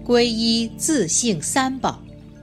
皈依自性三宝。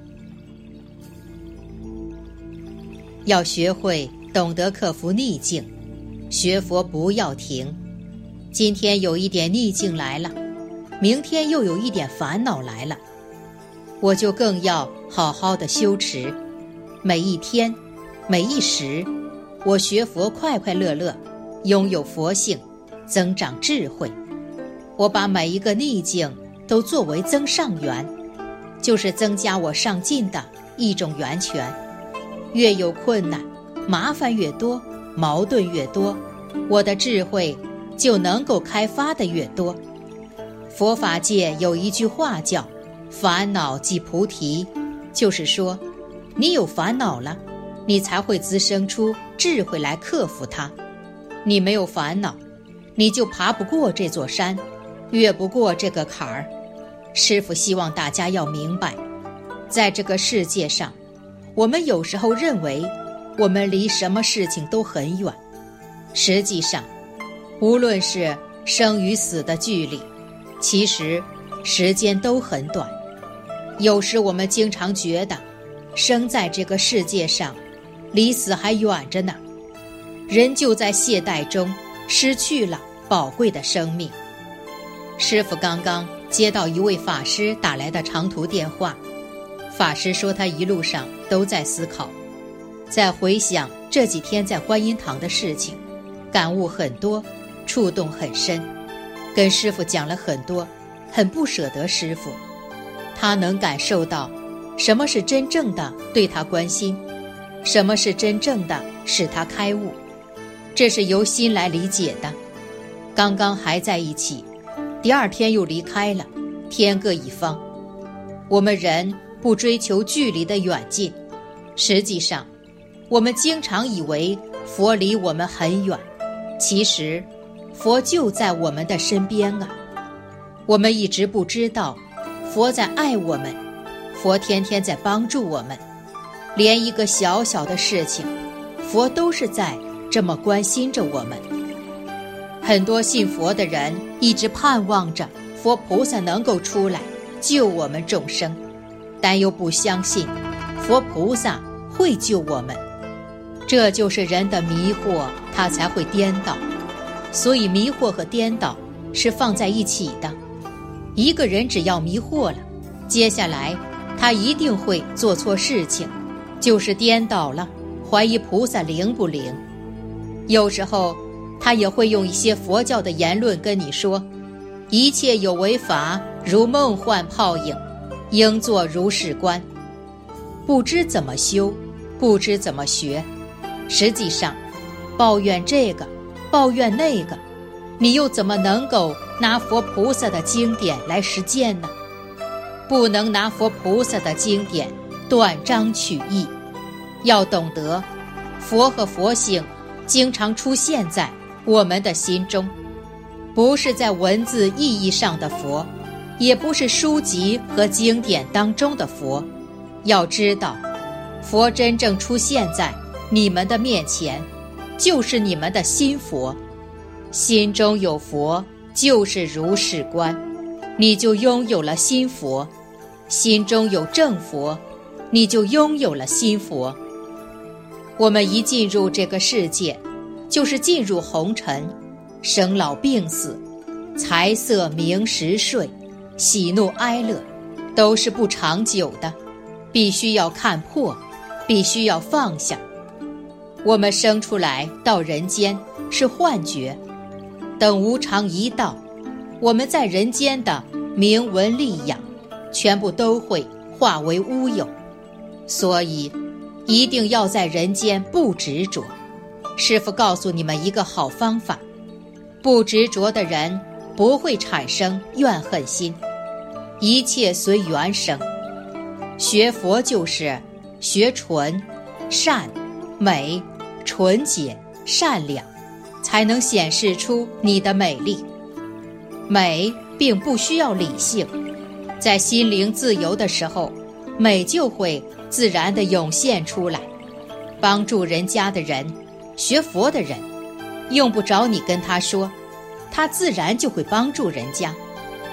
要学会懂得克服逆境，学佛不要停。今天有一点逆境来了，明天又有一点烦恼来了，我就更要好好的修持。每一天，每一时，我学佛快快乐乐，拥有佛性，增长智慧。我把每一个逆境都作为增上缘，就是增加我上进的一种源泉。越有困难，麻烦越多，矛盾越多，我的智慧就能够开发的越多。佛法界有一句话叫烦恼即菩提，就是说你有烦恼了，你才会滋生出智慧来克服它。你没有烦恼，你就爬不过这座山，越不过这个坎儿。师父希望大家要明白，在这个世界上，我们有时候认为我们离什么事情都很远，实际上无论是生与死的距离，其实时间都很短。有时我们经常觉得生在这个世界上离死还远着呢，人就在懈怠中失去了宝贵的生命。师父刚刚接到一位法师打来的长途电话，法师说他一路上都在思考，在回想这几天在观音堂的事情，感悟很多，触动很深，跟师父讲了很多，很不舍得师父。他能感受到什么是真正的对他关心，什么是真正的使他开悟，这是由心来理解的。刚刚还在一起，第二天又离开了，天各一方。我们人不追求距离的远近，实际上我们经常以为佛离我们很远，其实佛就在我们的身边啊。我们一直不知道佛在爱我们，佛天天在帮助我们，连一个小小的事情，佛都是在这么关心着我们。很多信佛的人一直盼望着佛菩萨能够出来救我们众生，但又不相信佛菩萨会救我们。这就是人的迷惑，他才会颠倒。所以迷惑和颠倒是放在一起的。一个人只要迷惑了，接下来他一定会做错事情，就是颠倒了，怀疑菩萨灵不灵。有时候他也会用一些佛教的言论跟你说，一切有为法如梦幻泡影，应作如是观。不知怎么修，不知怎么学，实际上抱怨这个抱怨那个，你又怎么能够拿佛菩萨的经典来实践呢？不能拿佛菩萨的经典断章取义。要懂得佛和佛性经常出现在我们的心中，不是在文字意义上的佛，也不是书籍和经典当中的佛。要知道，佛真正出现在你们的面前，就是你们的心佛。心中有佛，就是如是观，你就拥有了心佛。心中有正佛，你就拥有了心佛。我们一进入这个世界，就是进入红尘，生老病死，财色名食睡，喜怒哀乐，都是不长久的，必须要看破，必须要放下。我们生出来到人间是幻觉，等无常一到，我们在人间的名闻利养全部都会化为乌有。所以一定要在人间不执着。师父告诉你们一个好方法，不执着的人不会产生怨恨心，一切随缘生。学佛就是学纯、善、美、纯洁、善良，才能显示出你的美丽。美并不需要理性，在心灵自由的时候，美就会自然地涌现出来。帮助人家的人，学佛的人，用不着你跟他说，他自然就会帮助人家。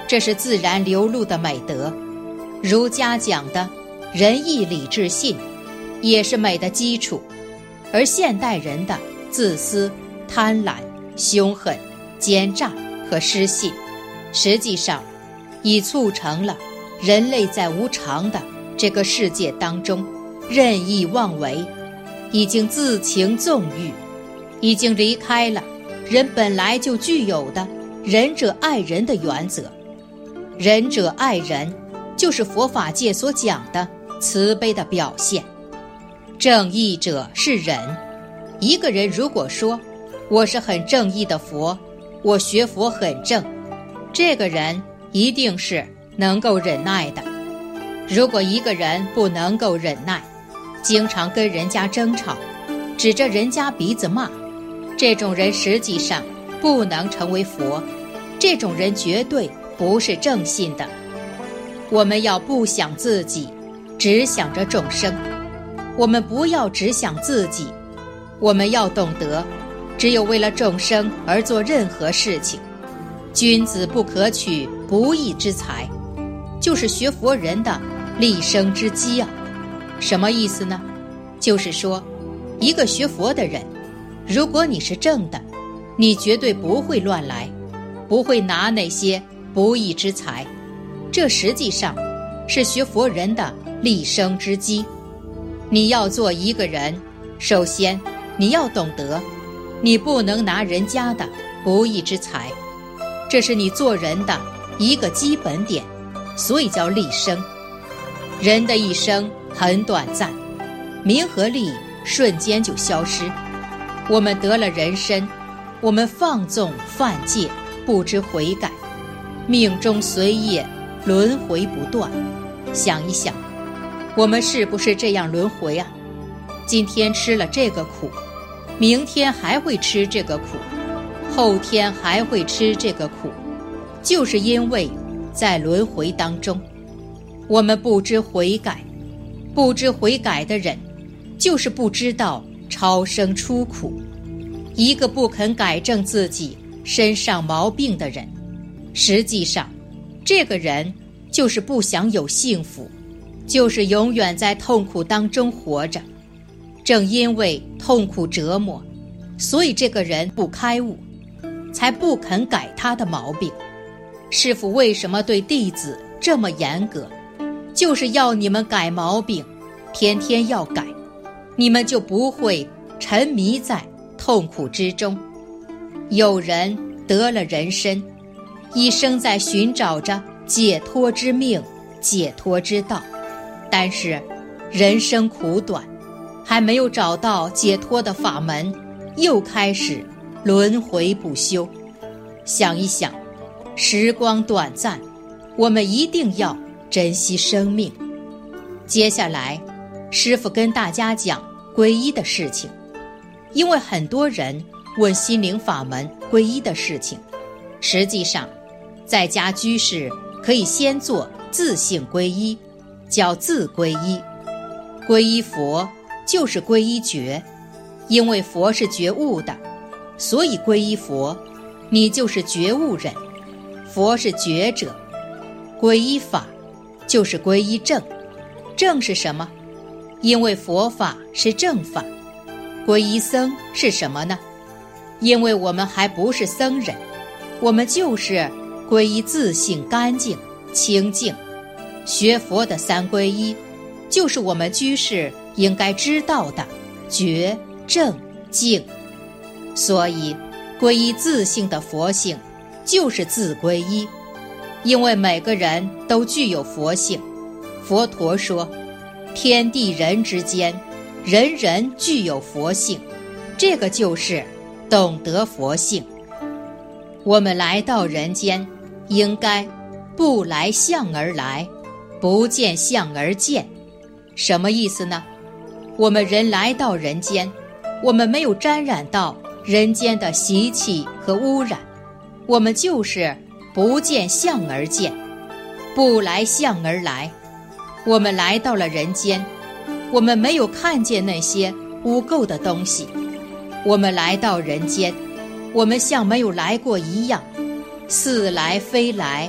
这是自然流露的美德。儒家讲的仁义礼智信也是美的基础，而现代人的自私、贪婪、凶狠、奸诈和失信，实际上已促成了人类在无常的这个世界当中任意妄为，已经自情纵欲，已经离开了人本来就具有的仁者爱人的原则。仁者爱人就是佛法界所讲的慈悲的表现。正义者是仁。一个人如果说我是很正义的佛，我学佛很正，这个人一定是能够忍耐的。如果一个人不能够忍耐，经常跟人家争吵，指着人家鼻子骂，这种人实际上不能成为佛，这种人绝对不是正信的。我们要不想自己，只想着众生。我们不要只想自己，我们要懂得，只有为了众生而做任何事情。君子不可取不义之财，就是学佛人的立生之基啊。什么意思呢？就是说，一个学佛的人，如果你是正的，你绝对不会乱来，不会拿那些不义之财。这实际上是学佛人的立生之基。你要做一个人，首先你要懂得，你不能拿人家的不义之财，这是你做人的一个基本点，所以叫立生。人的一生很短暂，名和利瞬间就消失。我们得了人身，我们放纵犯戒，不知悔改，命中随业，轮回不断。想一想，我们是不是这样轮回啊？今天吃了这个苦，明天还会吃这个苦，后天还会吃这个苦，就是因为在轮回当中，我们不知悔改。不知悔改的人，就是不知道超生出苦。一个不肯改正自己身上毛病的人，实际上这个人就是不想有幸福，就是永远在痛苦当中活着。正因为痛苦折磨，所以这个人不开悟，才不肯改他的毛病。师父为什么对弟子这么严格？就是要你们改毛病，天天要改，你们就不会沉迷在痛苦之中。有人得了人身，一生在寻找着解脱之命、解脱之道，但是人生苦短，还没有找到解脱的法门，又开始轮回不休。想一想，时光短暂，我们一定要珍惜生命。接下来师父跟大家讲皈依的事情。因为很多人问心灵法门皈依的事情，实际上在家居士可以先做自性皈依，叫自皈依。皈依佛就是皈依觉，因为佛是觉悟的，所以皈依佛，你就是觉悟人。佛是觉者。皈依法就是皈依正。正是什么？因为佛法是正法。皈依僧是什么呢？因为我们还不是僧人，我们就是皈依自性干净清净。学佛的三皈依，就是我们居士应该知道的觉正净。所以皈依自性的佛性就是自皈依。因为每个人都具有佛性，佛陀说天地人之间，人人具有佛性，这个就是懂得佛性。我们来到人间，应该不来相而来，不见相而见。什么意思呢？我们人来到人间，我们没有沾染到人间的习气和污染，我们就是不见相而见，不来相而来。我们来到了人间，我们没有看见那些污垢的东西。我们来到人间，我们像没有来过一样，似来非来，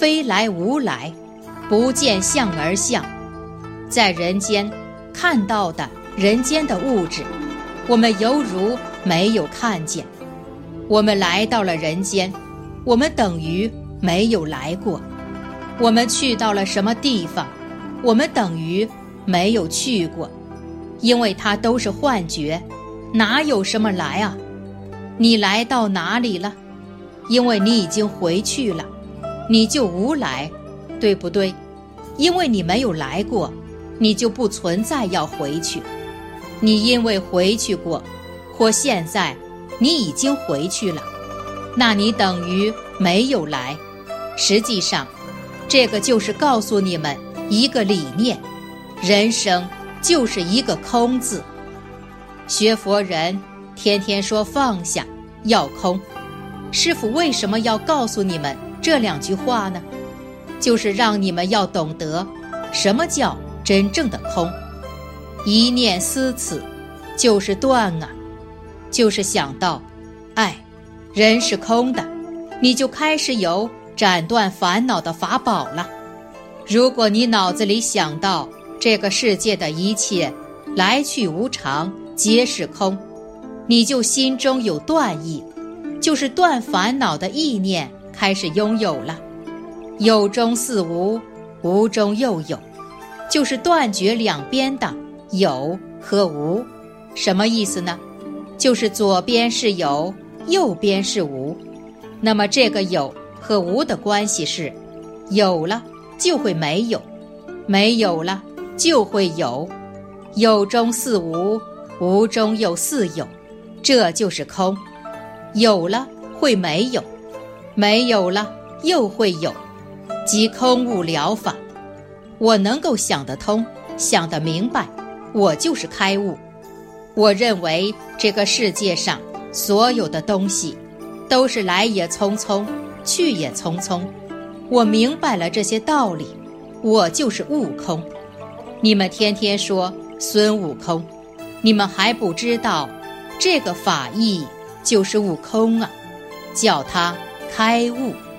非来无来，不见相而相。在人间看到的人间的物质，我们犹如没有看见。我们来到了人间，我们等于没有来过。我们去到了什么地方，我们等于没有去过。因为它都是幻觉，哪有什么来啊？你来到哪里了？因为你已经回去了，你就无来，对不对？因为你没有来过，你就不存在要回去。你因为回去过，或现在你已经回去了，那你等于没有来。实际上，这个就是告诉你们一个理念：人生就是一个空字。学佛人天天说放下，要空。师父为什么要告诉你们这2句话呢？就是让你们要懂得什么叫真正的空。一念思此，就是断啊，就是想到，人是空的，你就开始有斩断烦恼的法宝了。如果你脑子里想到这个世界的一切来去无常，皆是空，你就心中有断意，就是断烦恼的意念开始拥有了。有中似无，无中又有，就是断绝两边的有和无。什么意思呢？就是左边是有，右边是无。那么这个有和无的关系是，有了就会没有，没有了就会有，有中似无，无中又似有，这就是空。有了会没有，没有了又会有，即空悟疗法。我能够想得通，想得明白，我就是开悟。我认为这个世界上所有的东西都是来也匆匆，去也匆匆。我明白了这些道理，我就是悟空。你们天天说孙悟空，你们还不知道这个法义就是悟空啊，叫他开悟。